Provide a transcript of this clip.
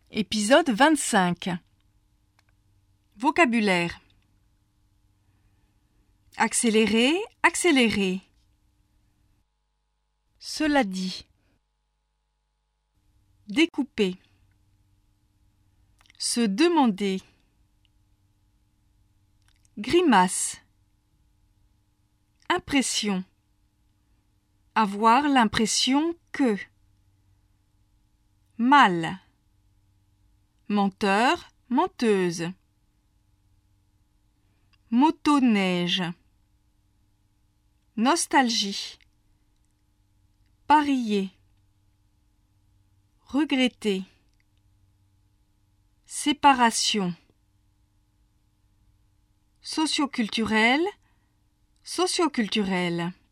Épisode 25. Vocabulaire. Accélérer, accélérer. Cela dit. Découper. Se demander. Grimace. Impression. Avoir l'impression que. Mal. Menteur, menteuse. Motoneige. Nostalgie. Parier. Regretter. Séparation. Socioculturel, socioculturel.